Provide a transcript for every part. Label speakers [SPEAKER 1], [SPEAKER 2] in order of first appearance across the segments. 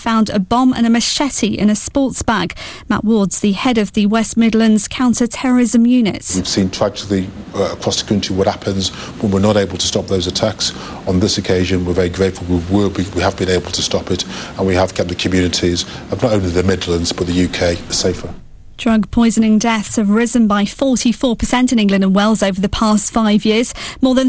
[SPEAKER 1] found a bomb and a machete in a sports bag. Matt Ward's the head of the West Midlands Counter-Terrorism Unit.
[SPEAKER 2] We've seen tragically across the country what happens when we're not able to stop those attacks. On this occasion, we're very grateful we have been able to stop it, and we have kept the communities of not only the Midlands but the UK safer.
[SPEAKER 1] Drug poisoning deaths have risen by 44% in England and Wales over the past 5 years. More than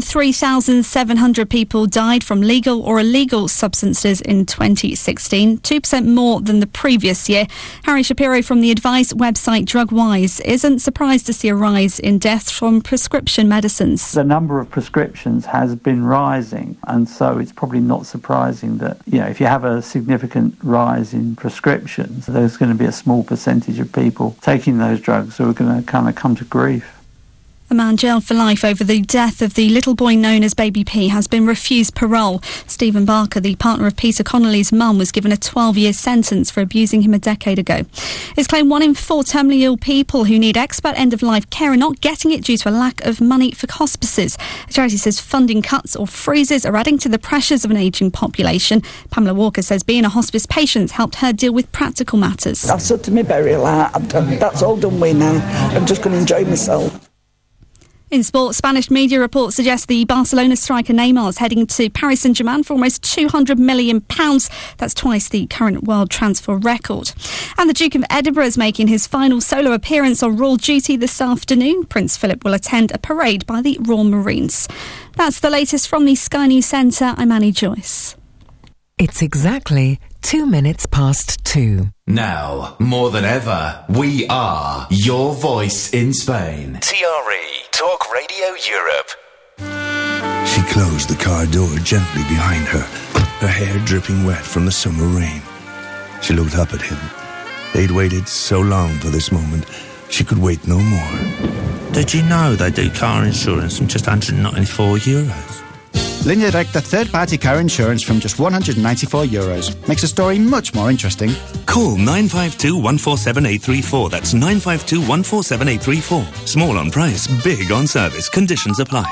[SPEAKER 1] 3,700 people died from legal or illegal substances in 2016, 2% more than the previous year. Harry Shapiro from the advice website DrugWise isn't surprised to see a rise in deaths from prescription medicines.
[SPEAKER 3] The number of prescriptions has been rising, and so it's probably not surprising that, if you have a significant rise in prescriptions, there's going to be a small percentage of people taking those drugs who are going to kind of come to grief.
[SPEAKER 1] A man jailed for life over the death of the little boy known as Baby P has been refused parole. Stephen Barker, the partner of Peter Connolly's mum, was given a 12-year sentence for abusing him a decade ago. It's claimed 1 in 4 terminally ill people who need expert end-of-life care are not getting it due to a lack of money for hospices. The charity says funding cuts or freezes are adding to the pressures of an ageing population. Pamela Walker says being a hospice patient helped her deal with practical matters.
[SPEAKER 4] I've sorted my burial out. That's all done with now. I'm just going to enjoy myself.
[SPEAKER 1] In sport, Spanish media reports suggest the Barcelona striker Neymar is heading to Paris Saint-Germain for almost £200 million. That's twice the current world transfer record. And the Duke of Edinburgh is making his final solo appearance on royal duty this afternoon. Prince Philip will attend a parade by the Royal Marines. That's the latest from the Sky News Centre. I'm Annie Joyce.
[SPEAKER 5] It's exactly 2 minutes past 2.
[SPEAKER 6] Now, more than ever, we are your voice in Spain.
[SPEAKER 7] TRE, Talk Radio Europe.
[SPEAKER 8] She closed the car door gently behind her, her hair dripping wet from the summer rain. She looked up at him. They'd waited so long for this moment, she could wait no more.
[SPEAKER 9] Did you know they do car insurance from just €194?
[SPEAKER 10] Linear Recta third-party car insurance from just €194 makes the story much more interesting.
[SPEAKER 9] Call 952 147 834. That's 952 147 834. Small on price, big on service. Conditions apply.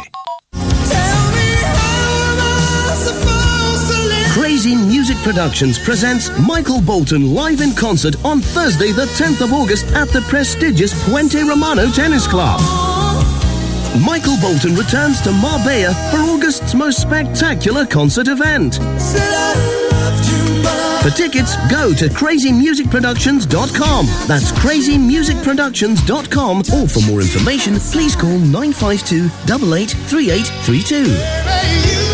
[SPEAKER 11] Crazy Music Productions presents Michael Bolton live in concert on Thursday the 10th of August at the prestigious Puente Romano Tennis Club. Michael Bolton returns to Marbella for August's most spectacular concert event. For tickets, go to crazymusicproductions.com. That's crazymusicproductions.com. Or for more information, please call 952 88 3832.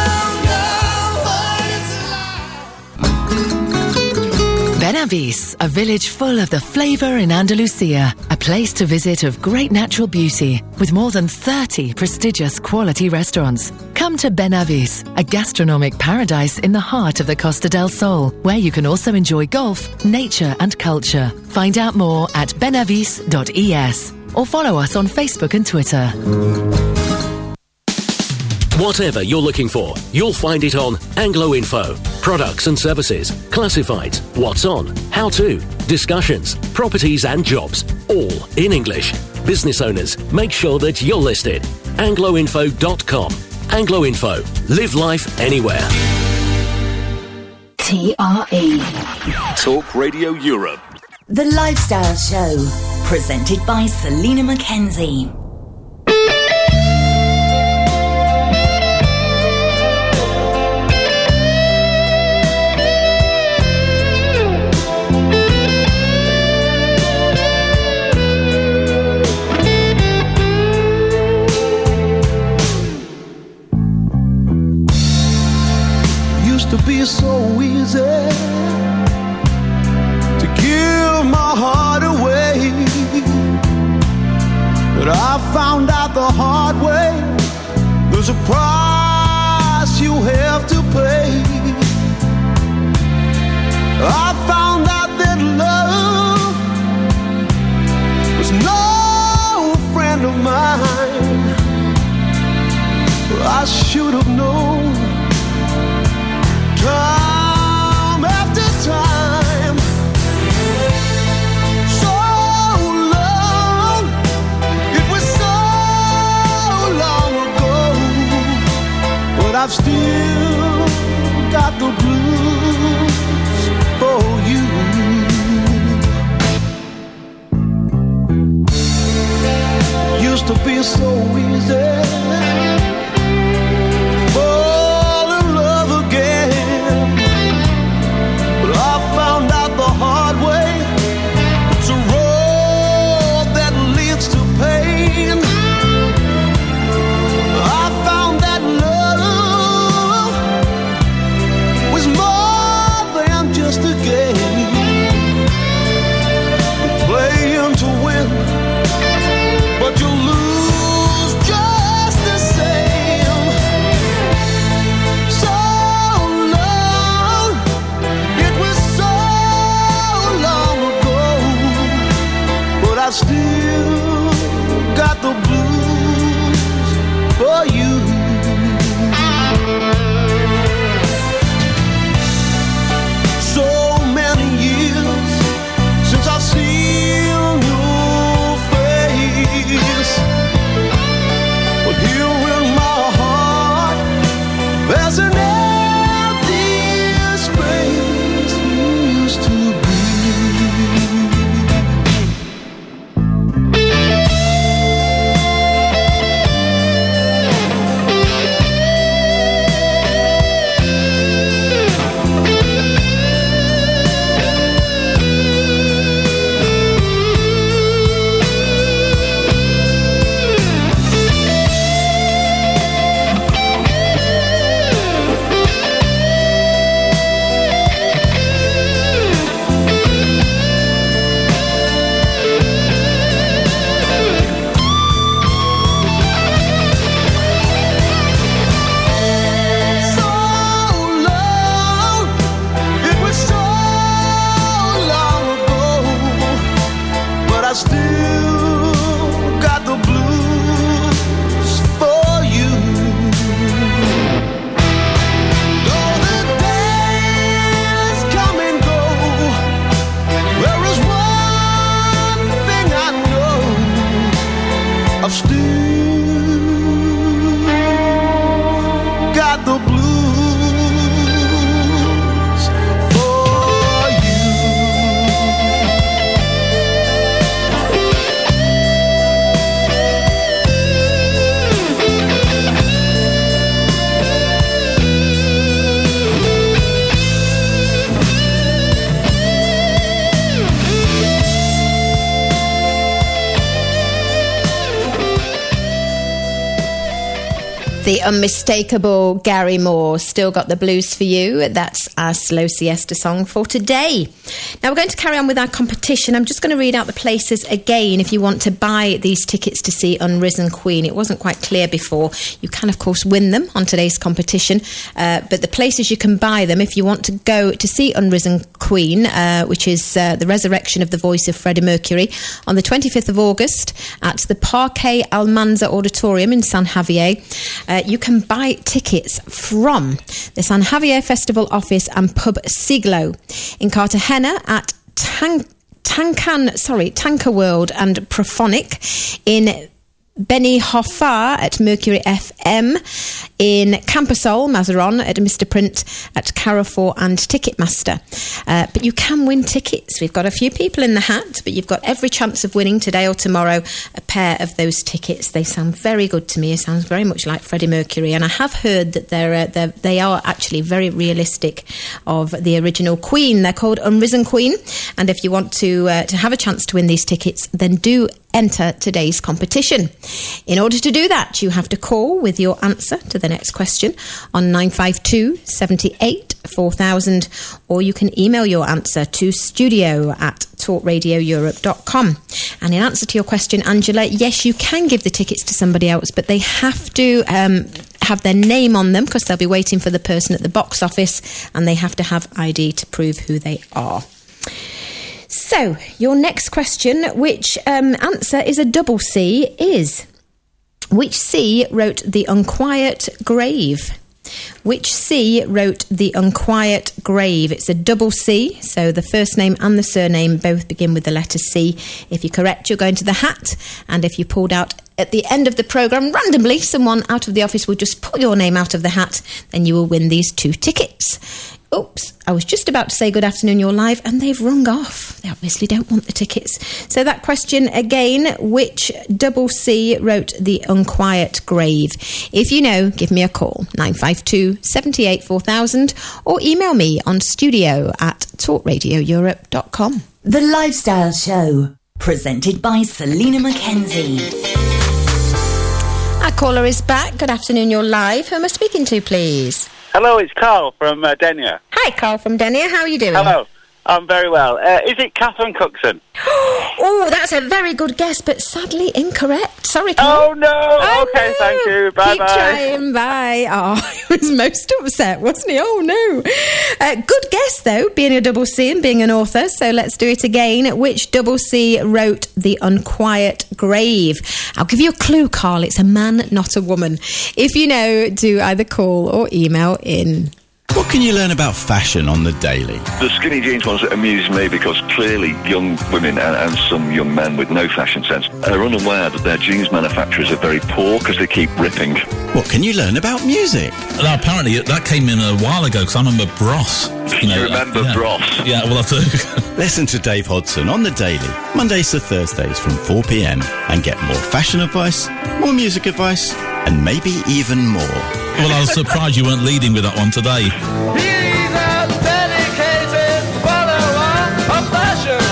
[SPEAKER 5] Benavis, a village full of the flavour in Andalusia, a place to visit of great natural beauty, with more than 30 prestigious quality restaurants. Come to Benavis, a gastronomic paradise in the heart of the Costa del Sol, where you can also enjoy golf, nature and culture. Find out more at benavis.es or follow us on Facebook and Twitter.
[SPEAKER 12] Whatever you're looking for, you'll find it on Anglo Info. Products and services, classifieds, what's on, how to, discussions, properties and jobs, all in English. Business owners, make sure that you're listed. angloinfo.com. Anglo Info. Live life anywhere.
[SPEAKER 13] TRE.
[SPEAKER 7] Talk Radio Europe.
[SPEAKER 13] The Lifestyle Show. Presented by Selena Mackenzie.
[SPEAKER 14] To be so easy to give my heart away, but I found out the hard way there's a price you have to pay. I found out that love was no friend of mine. I should have known. Time after time, so long, it was so long ago, but I've still got the blues for still got the blues for you. So many years since I've seen your face, but here in my heart there's an empty space used to be. I still got the blues for you. Though the days come and go, there is one thing I know: I've still got the blues.
[SPEAKER 15] The unmistakable Gary Moore, Still Got the Blues for You. That's our Slow Siesta song for today. Now we're going to carry on with our competition. I'm just going to read out the places again if you want to buy these tickets to see Unrisen Queen. It wasn't quite clear before. You can, of course, win them on today's competition. But the places you can buy them if you want to go to see Unrisen Queen, which is the resurrection of the voice of Freddie Mercury, on the 25th of August at the Parque Almanza Auditorium in San Javier. You can buy tickets from the San Javier Festival Office and Pub Siglo in Cartagena at Tanker World and Prophonic, in Benihofar at Mercury FM, in Camposol, Mazaron at Mr. Print at Carrefour and Ticketmaster. But you can win tickets. We've got a few people in the hat, but you've got every chance of winning today or tomorrow a pair of those tickets. They sound very good to me. It sounds very much like Freddie Mercury, and I have heard that they are actually very realistic of the original Queen. They're called Unrisen Queen, and if you want to have a chance to win these tickets, then do enter today's competition. In order to do that, you have to call with your answer to the next question on 952 78 4000, or you can email your answer to studio@talkradioeurope.com. And in answer to your question, Angela, yes, you can give the tickets to somebody else, but they have to have their name on them, because they'll be waiting for the person at the box office, and they have to have ID to prove who they are. So, your next question, which answer is a double C, is: which C wrote The Unquiet Grave? Which C wrote The Unquiet Grave? It's a double C, so the first name and the surname both begin with the letter C. If you're correct, you're going to the hat, and if you pulled out at the end of the programme, randomly, someone out of the office will just pull your name out of the hat, then you will win these 2 tickets. Oops, I was just about to say good afternoon, you're live, and they've rung off. They obviously don't want the tickets. So that question again: which double C wrote The Unquiet Grave? If you know, give me a call, 952 78 4000, or email me on studio@talkradioeurope.com.
[SPEAKER 13] The Lifestyle Show, presented by Selena Mackenzie.
[SPEAKER 15] Our caller is back. Good afternoon, you're live. Who am I speaking to, please?
[SPEAKER 16] Hello, it's Carl from Denyer.
[SPEAKER 15] Hi, Carl from Denyer. How are you doing?
[SPEAKER 16] Hello. I'm very well. Is it Catherine Cookson?
[SPEAKER 15] Oh, that's a very good guess, but sadly incorrect. Sorry, Carl.
[SPEAKER 16] Oh, no. Okay, thank you. Bye-bye.
[SPEAKER 15] Keep trying. Bye. Oh, he was most upset, wasn't he? Oh, no. Good guess, though, being a double C and being an author. So let's do it again. Which double C wrote The Unquiet Grave? I'll give you a clue, Carl. It's a man, not a woman. If you know, do either call or email in.
[SPEAKER 17] What can you learn about fashion on the daily?
[SPEAKER 18] The skinny jeans ones amuse me because clearly young women and some young men with no fashion sense are unaware that their jeans manufacturers are very poor because they keep ripping.
[SPEAKER 17] What can you learn about music?
[SPEAKER 19] Well, apparently that came in a while ago because I remember Bros.
[SPEAKER 18] You remember Bros?
[SPEAKER 19] Yeah, well I do.
[SPEAKER 17] Listen to Dave Hodson on The Daily, Mondays to Thursdays from 4pm and get more fashion advice, more music advice and maybe even more.
[SPEAKER 19] Well, I was surprised you weren't leading with that one today.
[SPEAKER 14] He's a dedicated follower of fashion.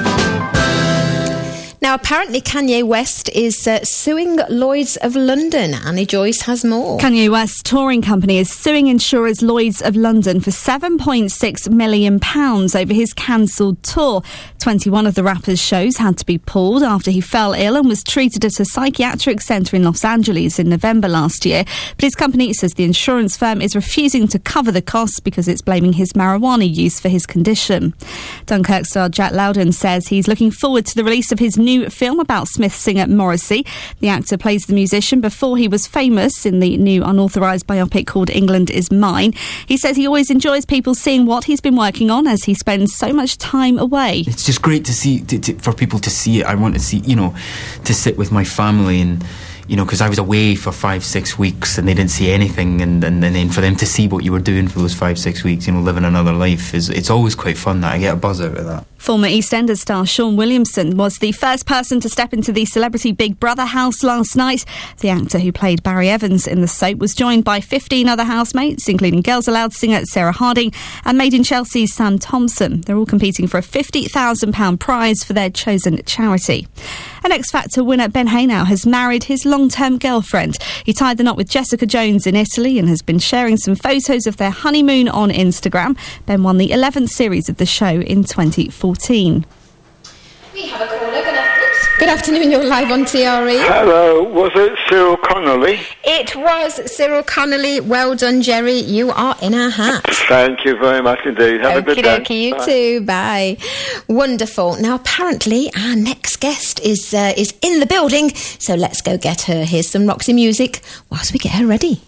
[SPEAKER 15] Now, apparently Kanye West is suing Lloyd's of London. Annie Joyce has more.
[SPEAKER 1] Kanye West's touring company is suing insurers Lloyd's of London for £7.6 million over his cancelled tour. 21 of the rapper's shows had to be pulled after he fell ill and was treated at a psychiatric centre in Los Angeles in November last year. But his company says the insurance firm is refusing to cover the costs because it's blaming his marijuana use for his condition. Dunkirk star Jack Lowden says he's looking forward to the release of his new film about Smith singer Morrissey. The actor plays the musician before he was famous in the new unauthorised biopic called England Is Mine. He says he always enjoys people seeing what he's been working on as he spends so much time away.
[SPEAKER 20] It's just great to see, for people to see it. I want to see, to sit with my family and, because I was away for 5-6 weeks and they didn't see anything, and then for them to see what you were doing for those 5-6 weeks, living another life, it's always quite fun. That I get a buzz out of that.
[SPEAKER 1] Former EastEnders star Sean Williamson was the first person to step into the Celebrity Big Brother house last night. The actor who played Barry Evans in the soap was joined by 15 other housemates, including Girls Aloud singer Sarah Harding and Made in Chelsea's Sam Thompson. They're all competing for a £50,000 prize for their chosen charity. An X Factor winner, Ben Haynau, has married his long-term girlfriend. He tied the knot with Jessica Jones in Italy and has been sharing some photos of their honeymoon on Instagram. Ben won the 11th series of the show in 2014.
[SPEAKER 15] We have a caller. Good afternoon, you're live on TRE.
[SPEAKER 21] Hello, was it Cyril Connolly?
[SPEAKER 15] It was Cyril Connolly. Well done, Jerry. You are in our hat.
[SPEAKER 21] Thank you very much indeed. Have a good day.
[SPEAKER 15] Okie you
[SPEAKER 21] Bye.
[SPEAKER 15] too. Bye. Wonderful. Now, apparently, our next guest is in the building, so let's go get her. Here's some Roxy music whilst we get her ready.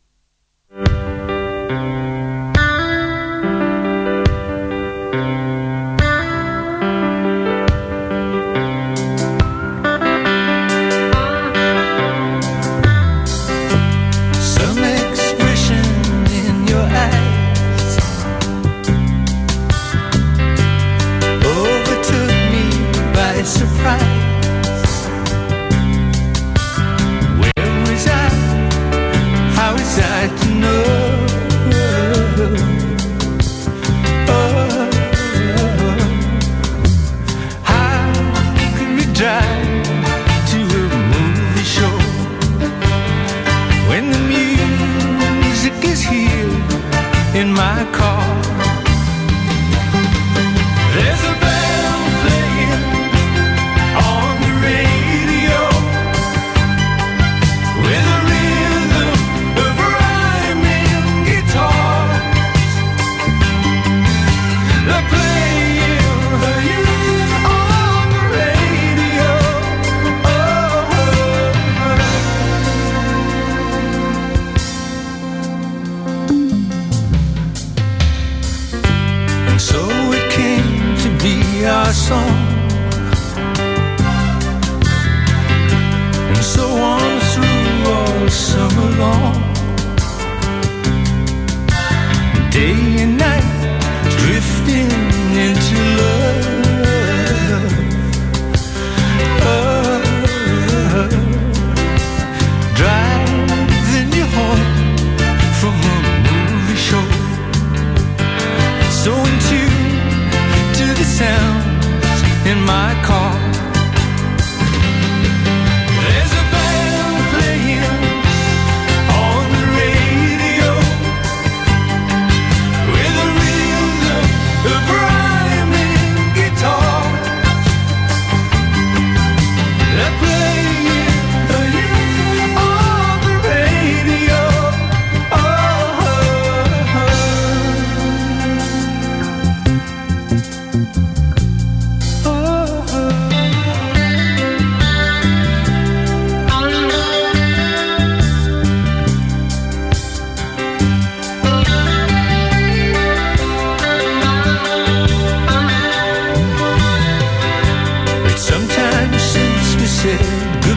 [SPEAKER 14] In my car, there's a band playing on the radio with a rhythm of rhyming guitars. They're playing on the radio. And so it came to be our song, and so on through all summer long, day and night, drifting into love. Driving you home from a movie show, so in tune to the sounds in my car. There's a band playing on the radio with a rhythm of rhyming guitars.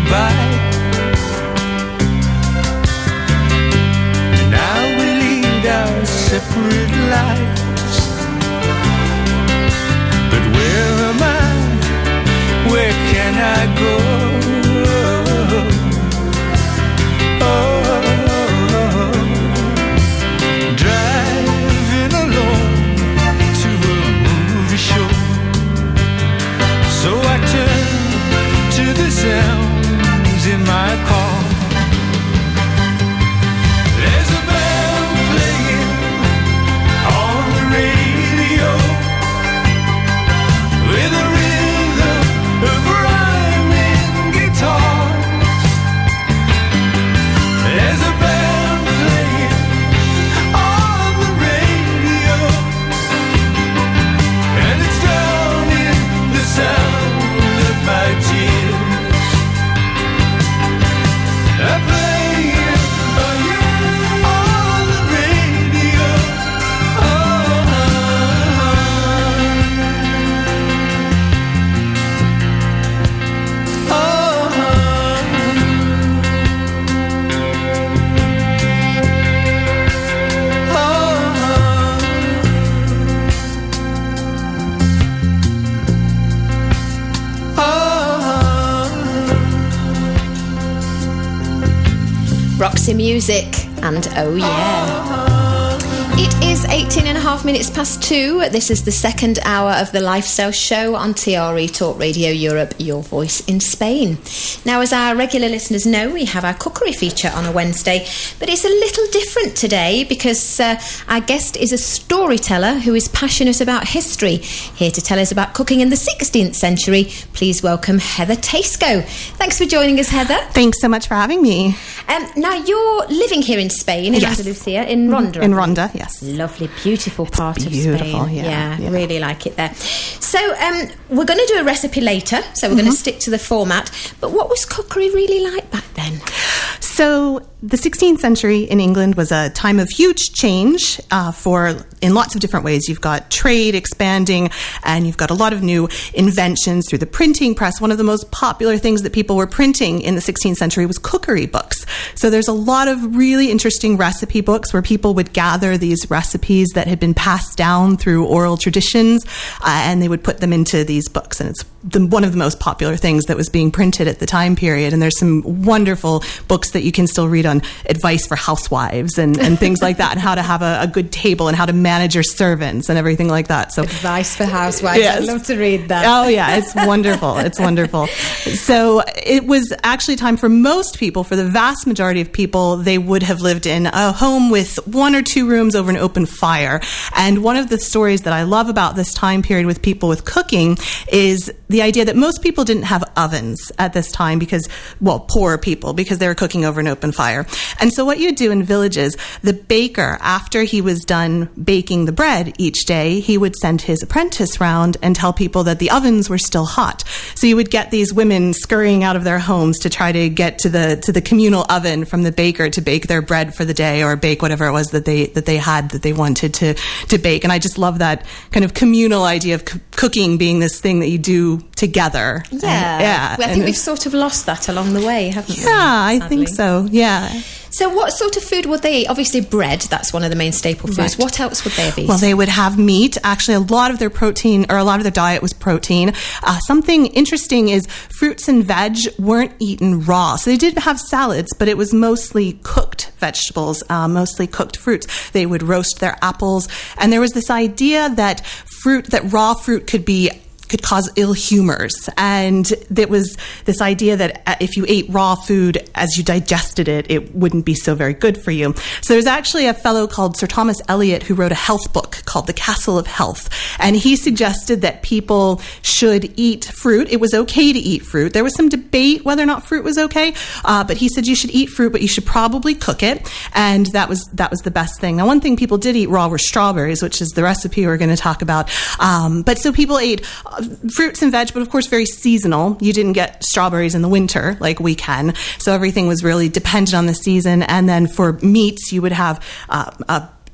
[SPEAKER 14] bite. And now we lead our separate lives. But where am I? Where can I go? Driving alone to a movie show. So I turn to the sounds in my car. There's a band playing on the radio with a rhythm of rhyming guitars. There's a band playing on the radio, and it's drowning the sound of my tears. I'm playing on the radio.
[SPEAKER 15] Roxy Music and Oh Yeah. It is 18.5 minutes past 2. This is the second hour of the Lifestyle Show on TRE Talk Radio Europe, your voice in Spain. Now, as our regular listeners know, we have our cookery feature on a Wednesday, but it's a little different today because our guest is a storyteller who is passionate about history. Here to tell us about cooking in the 16th century, please welcome Heather Taseco. Thanks for joining us, Heather.
[SPEAKER 2] Thanks so much for having me.
[SPEAKER 15] Now, you're living here in Spain, in Andalusia, in Ronda.
[SPEAKER 2] In Ronda, yes.
[SPEAKER 15] Lovely, beautiful part of Spain.
[SPEAKER 2] Beautiful, yeah.
[SPEAKER 15] Really like it there. So we're going to do a recipe later, so we're going to stick to the format. But what was cookery really like back then?
[SPEAKER 2] So the 16th century in England was a time of huge change in lots of different ways. You've got trade expanding, and you've got a lot of new inventions through the printing press. One of the most popular things that people were printing in the 16th century was cookery books. So there's a lot of really interesting recipe books where people would gather these recipes that had been passed down through oral traditions, and they would put them into these books. And it's one of the most popular things that was being printed at the time period. And there's some wonderful books that you can still read on advice for housewives and things like that, and how to have a good table and how to manage your servants and everything like that. So
[SPEAKER 15] advice for housewives.
[SPEAKER 2] Yes.
[SPEAKER 15] I'd love to read that.
[SPEAKER 2] Oh yeah, it's wonderful. It's wonderful. So it was actually time for most people, for the vast majority of people, they would have lived in a home with 1 or 2 rooms over an open fire. And one of the stories that I love about this time period with people with cooking is the idea that most people didn't have ovens at this time because, well, poor people, because they were cooking over an open fire. And so what you do in villages, the baker, after he was done baking the bread each day, he would send his apprentice round and tell people that the ovens were still hot. So you would get these women scurrying out of their homes to try to get to the communal oven from the baker to bake their bread for the day, or bake whatever it was that they wanted to bake. And I just love that kind of communal idea of cooking being this thing that you do together.
[SPEAKER 15] Yeah. Well, I think we've sort of lost that along the way, haven't we?
[SPEAKER 2] Yeah, I think so. Yeah.
[SPEAKER 15] So what sort of food would they eat? Obviously bread, that's one of the main staple foods. Right. What else would they have eaten?
[SPEAKER 2] Well, they would have meat. Actually, a lot of their protein, or a lot of their diet was protein. Something interesting is fruits and veg weren't eaten raw. So they did have salads, but it was mostly cooked vegetables, mostly cooked fruits. They would roast their apples. And there was this idea that raw fruit could cause ill humors. And there was this idea that if you ate raw food as you digested it, it wouldn't be so very good for you. So there's actually a fellow called Sir Thomas Eliot who wrote a health book called The Castle of Health. And he suggested that people should eat fruit. It was okay to eat fruit. There was some debate whether or not fruit was okay, but he said you should eat fruit, but you should probably cook it. And that was the best thing. Now, one thing people did eat raw were strawberries, which is the recipe we're going to talk about. But so people ate fruits and veg, but of course very seasonal. You didn't get strawberries in the winter like we can. So everything was really dependent on the season. And then for meats, you would have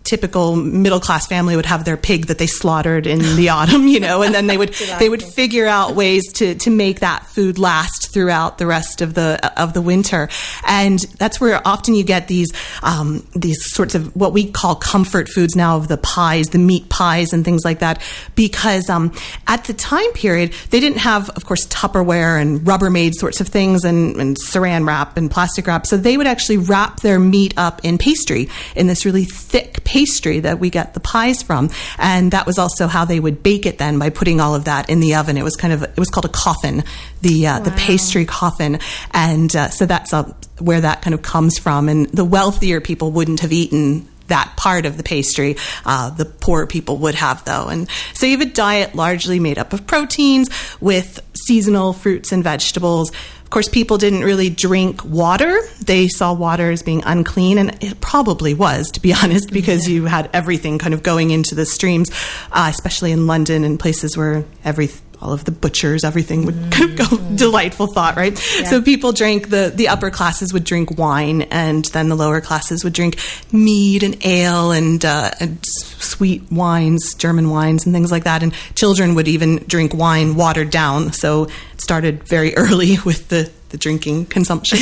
[SPEAKER 2] typical middle-class family would have their pig that they slaughtered in the autumn, and then they would figure out ways to make that food last throughout the rest of the winter. And that's where often you get these sorts of what we call comfort foods now, of the pies, the meat pies and things like that, because at the time period, they didn't have, of course, Tupperware and Rubbermaid sorts of things and saran wrap and plastic wrap. So they would actually wrap their meat up in pastry, in this really thick pastry that we get the pies from. And that was also how they would bake it then, by putting all of that in the oven. It was called a coffin, the pastry coffin. And so that's where that kind of comes from. And the wealthier people wouldn't have eaten that part of the pastry. The poorer people would have, though. And so you have a diet largely made up of proteins with seasonal fruits and vegetables. Of course, people didn't really drink water. They saw water as being unclean, and it probably was, to be honest, because you had everything kind of going into the streams, especially in London and places where all of the butchers, everything would kind of go, delightful thought, right? Yeah. So people drank, the upper classes would drink wine, and then the lower classes would drink mead and ale and sweet wines, German wines and things like that. And children would even drink wine watered down. So it started very early with the drinking consumption.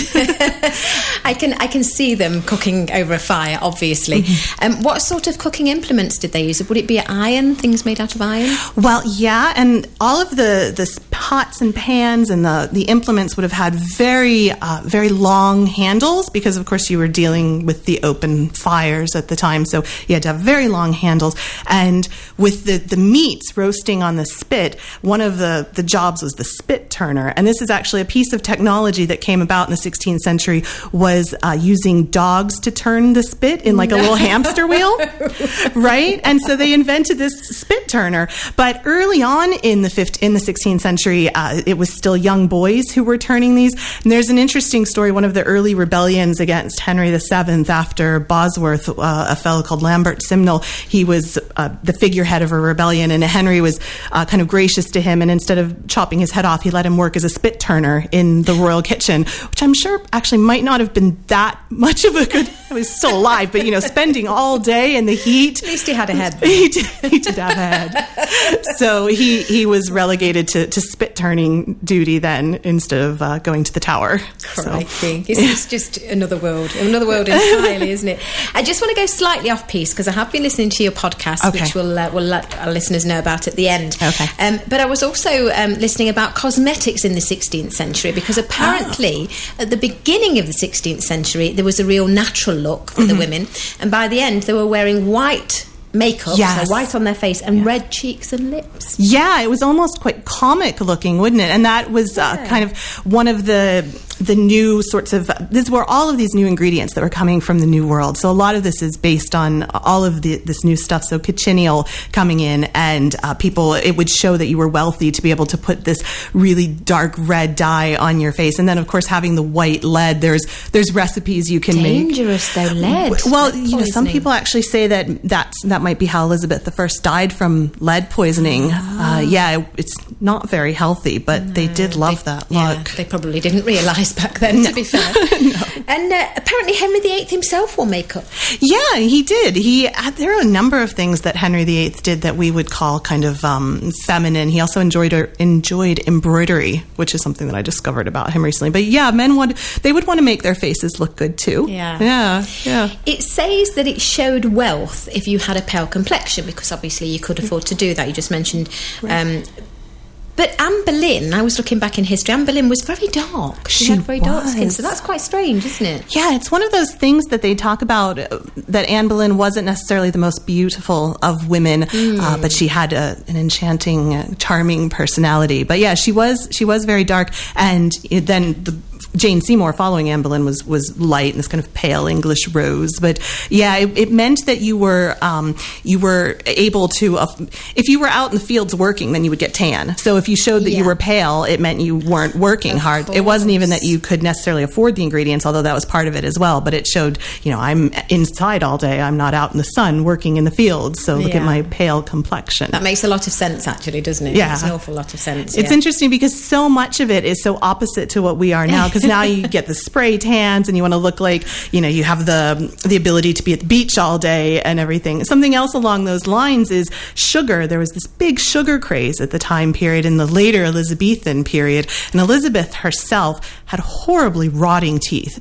[SPEAKER 15] I can see them cooking over a fire, obviously. What sort of cooking implements did they use? Would it be iron, things made out of iron?
[SPEAKER 2] Well, yeah, and all of the pots and pans and the implements would have had very long handles, because of course you were dealing with the open fires at the time, so you had to have very long handles. And with the meats roasting on the spit, one of the jobs was the spit turner, and this is actually a piece of technology that came about in the 16th century, was using dogs to turn the spit in like a little hamster wheel, right? And so they invented this spit turner. But early on in the 16th century, it was still young boys who were turning these. And there's an interesting story. One of the early rebellions against Henry VII after Bosworth, a fellow called Lambert Simnel, he was the figurehead of a rebellion, and Henry was kind of gracious to him, and instead of chopping his head off, he let him work as a spit turner in the royal kitchen, which I'm sure actually might not have been that much of a good, he was still alive, but spending all day in the heat.
[SPEAKER 15] At least he had a head.
[SPEAKER 2] He did have a head. So he was relegated to spit turning duty then, instead of going to the tower.
[SPEAKER 15] Crikey. So, it's just another world entirely, isn't it? I just want to go slightly off piece, because I have been listening to your podcast, which we'll let our listeners know about at the end.
[SPEAKER 2] Okay.
[SPEAKER 15] But I was also listening about cosmetics in the 16th century, because apparently at the beginning of the 16th century there was a real natural look for the women, and by the end they were wearing white makeup, so white on their face, and red cheeks and lips.
[SPEAKER 2] Yeah, it was almost quite comic looking, wouldn't it? And that was kind of one of the new sorts of, this were all of these new ingredients that were coming from the New World. So a lot of this is based on all of this new stuff. So cochineal coming in, and people, it would show that you were wealthy to be able to put this really dark red dye on your face. And then of course having the white lead, there's recipes you can make.
[SPEAKER 15] Dangerous though, lead.
[SPEAKER 2] Well, some people actually say that might be how Elizabeth I died, from lead poisoning. It's not very healthy, but they did love that look.
[SPEAKER 15] They probably didn't realise back then, to be fair. And apparently Henry VIII himself wore makeup.
[SPEAKER 2] Yeah, he did. There are a number of things that Henry VIII did that we would call kind of feminine. He also enjoyed embroidery, which is something that I discovered about him recently. But yeah, men would want to make their faces look good too.
[SPEAKER 15] Yeah. It says that it showed wealth if you had a pale complexion, because obviously you could afford to do that. You just mentioned but Anne Boleyn, I was looking back in history, Anne Boleyn was very dark. She had very dark skin, so that's quite strange, isn't it?
[SPEAKER 2] Yeah, it's one of those things that they talk about, that Anne Boleyn wasn't necessarily the most beautiful of women, but she had an enchanting, charming personality. But yeah, she was very dark, and then Jane Seymour following Anne Boleyn was light and this kind of pale English rose. But yeah, it meant that you were able to, if you were out in the fields working, then you would get tan. So if you showed that you were pale, it meant you weren't working hard. It wasn't even that you could necessarily afford the ingredients, although that was part of it as well. But it showed, I'm inside all day. I'm not out in the sun working in the fields. So look at my pale complexion.
[SPEAKER 15] That makes a lot of sense, actually, doesn't it?
[SPEAKER 2] Yeah.
[SPEAKER 15] It makes an awful lot of sense.
[SPEAKER 2] It's interesting because so much of it is so opposite to what we are now. Because because now you get the spray tans and you want to look like, you have the ability to be at the beach all day and everything. Something else along those lines is sugar. There was this big sugar craze at the time period in the later Elizabethan period, and Elizabeth herself had terribly rotting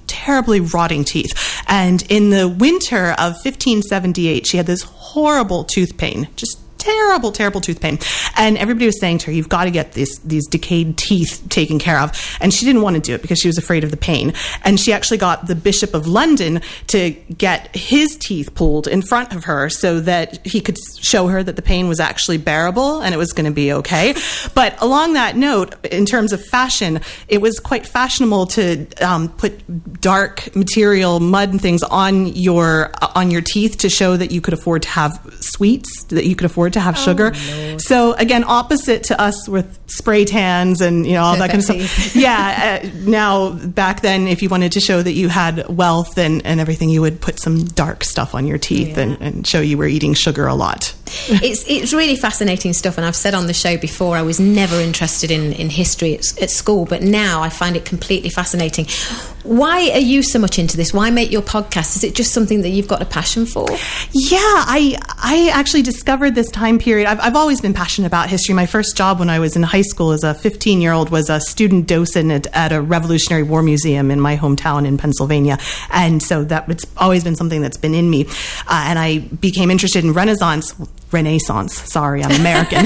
[SPEAKER 2] teeth. And in the winter of 1578, she had this horrible tooth pain, just terrible tooth pain. And everybody was saying to her, you've got to get these decayed teeth taken care of. And she didn't want to do it because she was afraid of the pain. And she actually got the Bishop of London to get his teeth pulled in front of her so that he could show her that the pain was actually bearable and it was going to be okay. But along that note, in terms of fashion, it was quite fashionable to put dark material, mud and things on your teeth to show that you could afford to have sweets, that you could afford to have sugar. Lord. So again, opposite to us with spray tans and all that kind of stuff. Now back then, if you wanted to show that you had wealth and everything, you would put some dark stuff on your teeth and show you were eating sugar a lot.
[SPEAKER 15] It's really fascinating stuff, and I've said on the show before I was never interested in history at school, but now I find it completely fascinating. Why are you so much into this? Why make your podcast? Is it just something that you've got a passion for?
[SPEAKER 2] Yeah, I actually discovered this time period. I've always been passionate about history. My first job when I was in high school as a 15-year-old was a student docent at a Revolutionary War museum in my hometown in Pennsylvania, and so it's always been something that's been in me. And I became interested in Renaissance. Sorry, I'm American.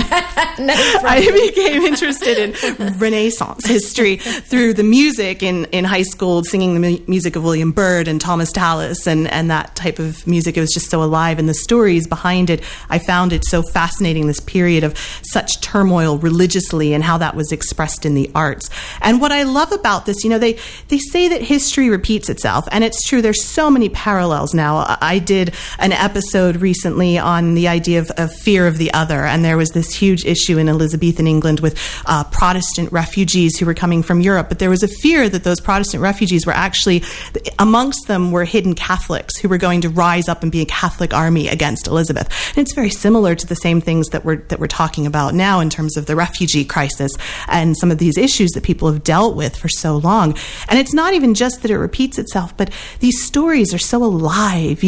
[SPEAKER 2] I became interested in Renaissance history through the music in high school, singing the music of William Byrd and Thomas Tallis and that type of music. It was just so alive, and the stories behind it, I found it so fascinating, this period of such turmoil religiously and how that was expressed in the arts. And what I love about this, they say that history repeats itself, and it's true. There's so many parallels now. I did an episode recently on the idea of fear of the other, and there was this huge issue in Elizabethan England with Protestant refugees who were coming from Europe, but there was a fear that those Protestant refugees were actually, amongst them were hidden Catholics who were going to rise up and be a Catholic army against Elizabeth. And it's very similar to the same things that we're talking about now in terms of the refugee crisis and some of these issues that people have dealt with for so long. And it's not even just that it repeats itself, but these stories are so alive,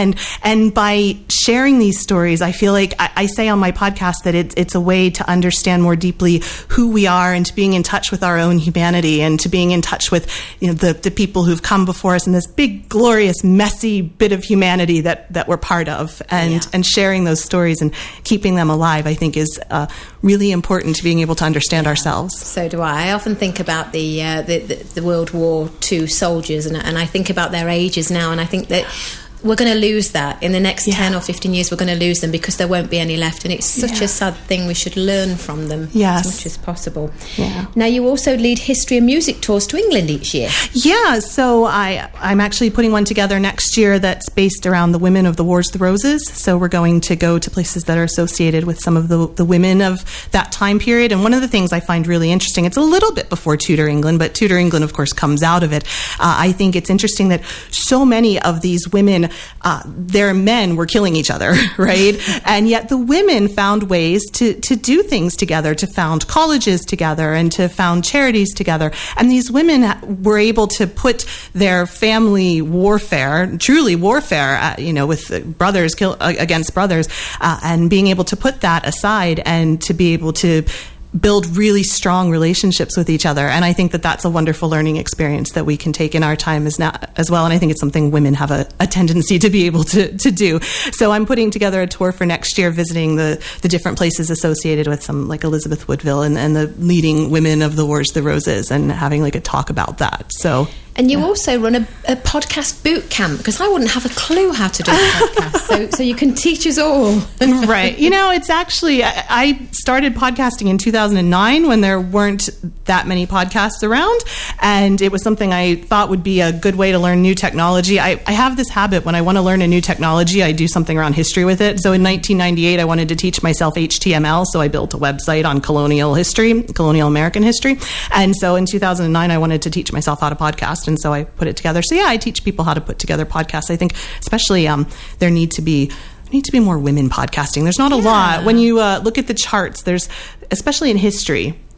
[SPEAKER 2] and by sharing these stories, I feel like I say on my podcast that it's a way to understand more deeply who we are and to being in touch with our own humanity and to being in touch with the people who've come before us in this big, glorious, messy bit of humanity that we're part of. And sharing those stories and keeping them alive, I think, is really important to being able to understand ourselves.
[SPEAKER 15] So do I. I often think about the World War II soldiers, and I think about their ages now, and I think that we're going to lose that in the next 10 or 15 years. We're going to lose them because there won't be any left, and it's such a sad thing. We should learn from them as much as possible. Now, you also lead history and music tours to England each year.
[SPEAKER 2] So I'm actually putting one together next year that's based around the women of the Wars, the Roses. So we're going to go to places that are associated with some of the women of that time period. And one of the things I find really interesting, it's a little bit before Tudor England, but Tudor England, of course, comes out of it. I think it's interesting that so many of these women, their men were killing each other, right? And yet the women found ways to do things together, to found colleges together and to found charities together. And these women were able to put their family warfare, truly warfare, with brothers against brothers, and being able to put that aside and to be able to build really strong relationships with each other. And I think that that's a wonderful learning experience that we can take in our time as well. And I think it's something women have a tendency to be able to do. So I'm putting together a tour for next year, visiting the different places associated with some, like Elizabeth Woodville and the leading women of the Wars, the Roses, and having like a talk about that. So.
[SPEAKER 15] And you also run a podcast boot camp, because I wouldn't have a clue how to do a podcast. so you can teach us all.
[SPEAKER 2] Right. It's actually, I started podcasting in 2009 when there weren't that many podcasts around. And it was something I thought would be a good way to learn new technology. I have this habit when I want to learn a new technology, I do something around history with it. So in 1998, I wanted to teach myself HTML. So I built a website on colonial American history. And so in 2009, I wanted to teach myself how to podcast. And so I put it together. So I teach people how to put together podcasts. I think especially there need to be more women podcasting. There's not a lot. When you look at the charts, there's, especially in history,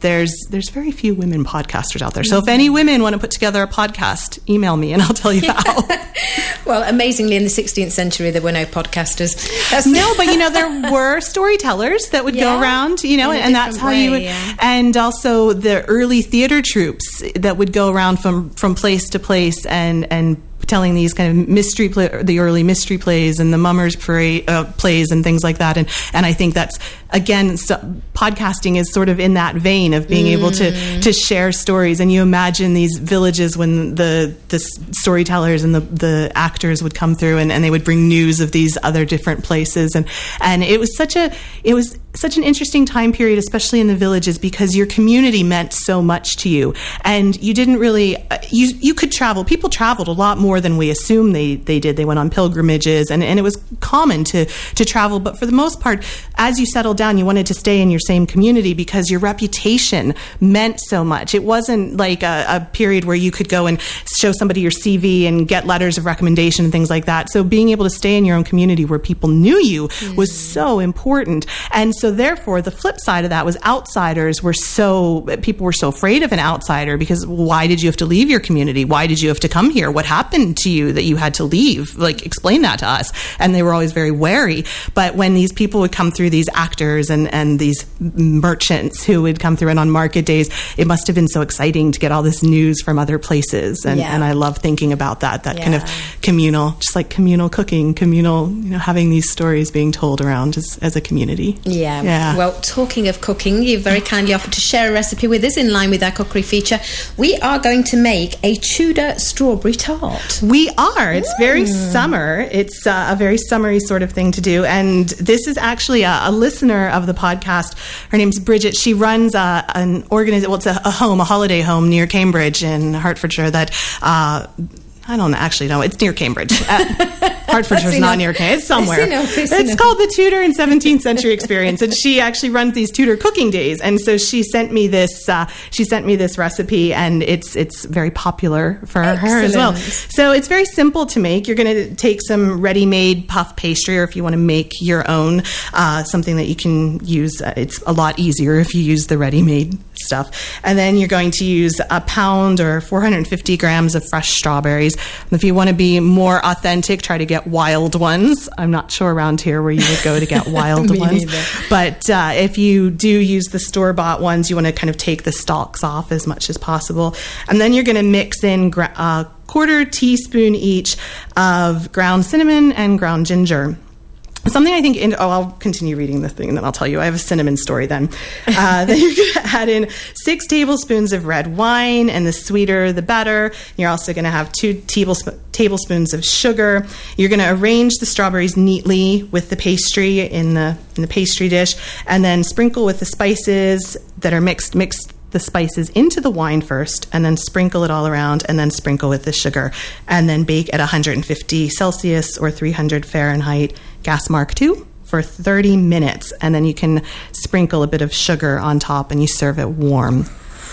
[SPEAKER 2] there's very few women podcasters out there. So if any women want to put together a podcast, email me and I'll tell you how.
[SPEAKER 15] Well, amazingly, in the 16th century, there were no podcasters.
[SPEAKER 2] No, but there were storytellers that would go around, and that's how you would. Yeah. And also the early theater troupes that would go around from place to place and telling these kind of the early mystery plays and the mummers plays and things like that. And I think that's, again, podcasting is sort of in that vein of being able to share stories. And you imagine these villages when the storytellers and the actors would come through and they would bring news of these other different places. And it was such an interesting time period, especially in the villages, because your community meant so much to you. And you didn't really, you could travel. People traveled a lot more than we assume they did. They went on pilgrimages and it was common to travel. But for the most part, as you settled down, you wanted to stay in your same community because your reputation meant so much. It wasn't like a period where you could go and show somebody your CV and get letters of recommendation and things like that. So being able to stay in your own community where people knew you was so important. And so therefore, the flip side of that was people were so afraid of an outsider because why did you have to leave your community? Why did you have to come here? What happened to you that you had to leave? Like, explain that to us. And they were always very wary. But when these people would come through, these actors and these merchants who would come through, and on market days, it must have been so exciting to get all this news from other places. And I love thinking about that kind of communal, just like communal cooking, having these stories being told around as a community.
[SPEAKER 15] Yeah. Well, talking of cooking, you very kindly offered to share a recipe with us in line with our cookery feature. We are going to make a Tudor strawberry tart.
[SPEAKER 2] We are. It's very summer. It's a very summery sort of thing to do. And this is actually a listener of the podcast. Her name's Bridget. She runs an organization. Well, it's a holiday home near Cambridge in Hertfordshire that I don't actually know. It's near Cambridge. Hertfordshire's not near Cambridge. It's somewhere. It's called the Tudor and 17th Century Experience, and she actually runs these Tudor cooking days. And so she sent me this. Recipe, and it's very popular for her as well. So it's very simple to make. You're going to take some ready-made puff pastry, or if you want to make your own, something that you can use. It's a lot easier if you use the ready-made stuff. And then you're going to use a pound or 450 grams of fresh strawberries. If you want to be more authentic, try to get wild ones. I'm not sure around here where you would go to get wild ones. Neither. But if you do use the store-bought ones, you want to kind of take the stalks off as much as possible. And then you're going to mix in quarter teaspoon each of ground cinnamon and ground ginger. Something I think, I'll continue reading the thing and then I'll tell you. I have a cinnamon story then. Then you're going to add in 6 tablespoons of red wine, and the sweeter, the better. You're also going to have 2 tablespoons of sugar. You're going to arrange the strawberries neatly with the pastry in the pastry dish, and then sprinkle with the spices that are mixed the spices into the wine first, and then sprinkle it all around, and then sprinkle with the sugar, and then bake at 150 Celsius or 300 Fahrenheit, gas mark 2, for 30 minutes. And then you can sprinkle a bit of sugar on top, and you serve it warm.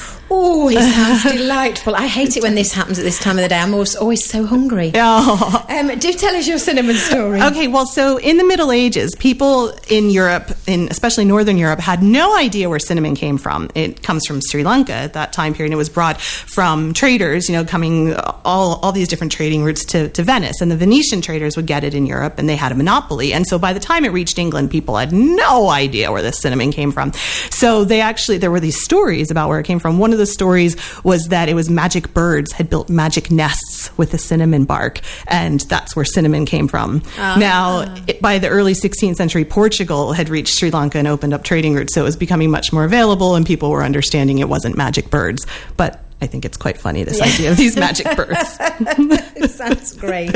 [SPEAKER 15] Oh, it sounds delightful. I hate it when this happens at this time of the day. I'm always so hungry.
[SPEAKER 2] Oh.
[SPEAKER 15] Do tell us your cinnamon story.
[SPEAKER 2] Okay, well, so in the Middle Ages, people in Europe, especially Northern Europe, had no idea where cinnamon came from. It comes from Sri Lanka at that time period. It was brought from traders, coming all these different trading routes to Venice. And the Venetian traders would get it in Europe, and they had a monopoly. And so by the time it reached England, people had no idea where the cinnamon came from. So there were these stories about where it came from. One of the stories was that it was magic birds had built magic nests with the cinnamon bark, and that's where cinnamon came from. Now, by the early 16th century, Portugal had reached Sri Lanka and opened up trading routes, so it was becoming much more available, and people were understanding it wasn't magic birds. But I think it's quite funny, this idea of these magic birds.
[SPEAKER 15] It sounds great.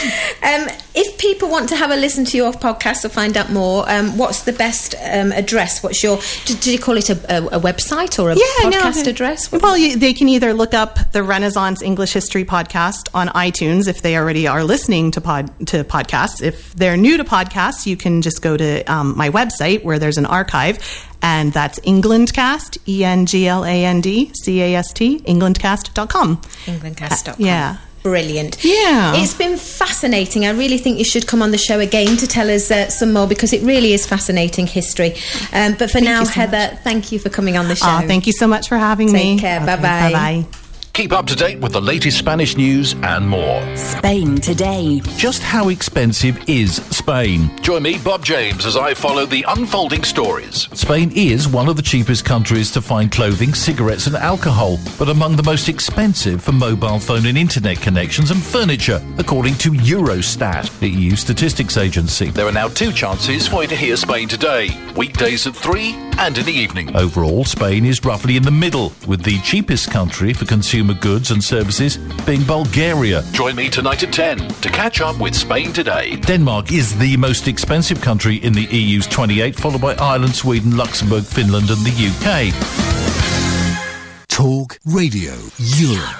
[SPEAKER 15] If people want to have a listen to your podcast or find out more, what's the best address? What's your, did you call it a website or a podcast address?
[SPEAKER 2] Well, they can either look up the Renaissance English History Podcast on iTunes if they already are listening to podcasts. If they're new to podcasts, you can just go to my website where there's an archive, and that's Englandcast, ENGLANDCAST, englandcast.com.
[SPEAKER 15] Englandcast.com.
[SPEAKER 2] Yeah.
[SPEAKER 15] brilliant.
[SPEAKER 2] Yeah.
[SPEAKER 15] It's been fascinating. I really think you should come on the show again to tell us some more, because it really is fascinating history. But for now, Heather, thank you for coming on the show.
[SPEAKER 2] Thank you so much for having me.
[SPEAKER 15] Take care. Bye-bye.
[SPEAKER 2] Bye-bye.
[SPEAKER 3] Keep up to date with the latest Spanish news and more.
[SPEAKER 13] Spain Today.
[SPEAKER 3] Just how expensive is Spain? Join me, Bob James, as I follow the unfolding stories. Spain is one of the cheapest countries to find clothing, cigarettes and alcohol, but among the most expensive for mobile phone and internet connections and furniture, according to Eurostat, the EU statistics agency. There are now 2 chances for you to hear Spain Today, weekdays at 3 and in the evening. Overall, Spain is roughly in the middle, with the cheapest country for consumer goods and services being Bulgaria. Join me tonight at 10 to catch up with Spain Today. Denmark is the most expensive country in the EU's 28, followed by Ireland, Sweden, Luxembourg, Finland and the UK.
[SPEAKER 22] Talk Radio Europe.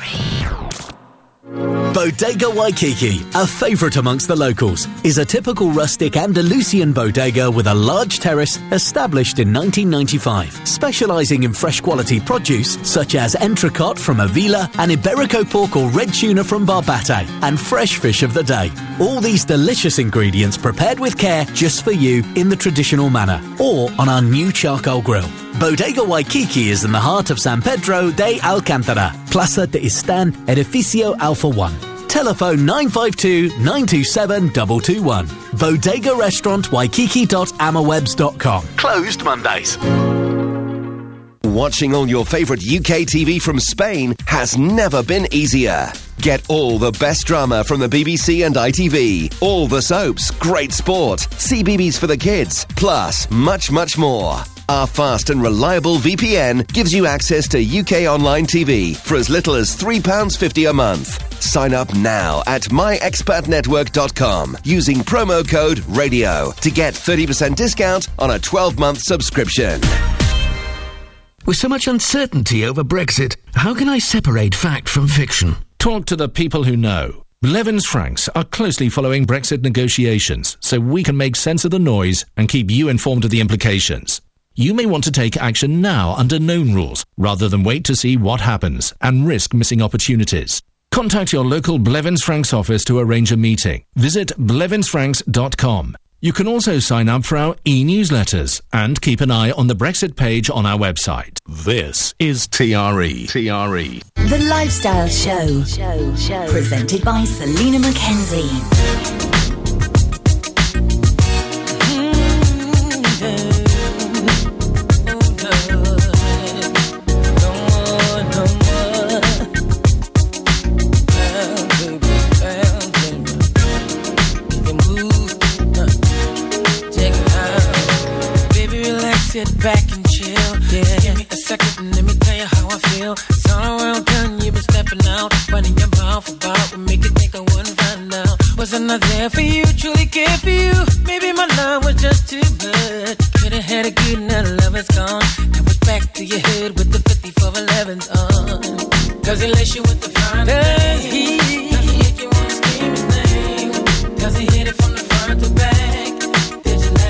[SPEAKER 22] Bodega Waikiki, a favourite amongst the locals, is a typical rustic Andalusian bodega with a large terrace established in 1995, specialising in fresh quality produce such as entrecôte from Avila and Iberico pork or red tuna from Barbate, and fresh fish of the day. All these delicious ingredients prepared with care just for you in the traditional manner, or on our new charcoal grill. Bodega Waikiki is in the heart of San Pedro de Alcántara, Plaza de Istan, Edificio Alpha 1. Telephone 952 927 221. Bodega Restaurant Waikiki.amawebs.com. Closed Mondays.
[SPEAKER 23] Watching all your favourite UK TV from Spain has never been easier. Get all the best drama from the BBC and ITV, all the soaps, great sport, CBeebies for the kids, plus much, much more. Our fast and reliable VPN gives you access to UK online TV for as little as £3.50 a month. Sign up now at myexpertnetwork.com using promo code RADIO to get 30% discount on a 12-month subscription.
[SPEAKER 24] With so much uncertainty over Brexit, how can I separate fact from fiction?
[SPEAKER 25] Talk to the people who know. Blevins Franks are closely following Brexit negotiations, so we can make sense of the noise and keep you informed of the implications. You may want to take action now under known rules, rather than wait to see what happens and risk missing opportunities. Contact your local Blevins Franks office to arrange a meeting. Visit blevinsfranks.com. You can also sign up for our e-newsletters and keep an eye on the Brexit page on our website.
[SPEAKER 3] This is TRE.
[SPEAKER 13] The Lifestyle Show. Presented by Selena Mackenzie.
[SPEAKER 26] Sit back and chill. Yeah. Give me a second and let me tell you how I feel. It's all around town, you've been stepping out. Running your mouth about what make you think I wouldn't find out. Was I not there for you, truly care for you? Maybe my love was just too much. Could've had a good, now the love is gone. Now it's back to your head with the 5411s on. Cause he laced you with the fine.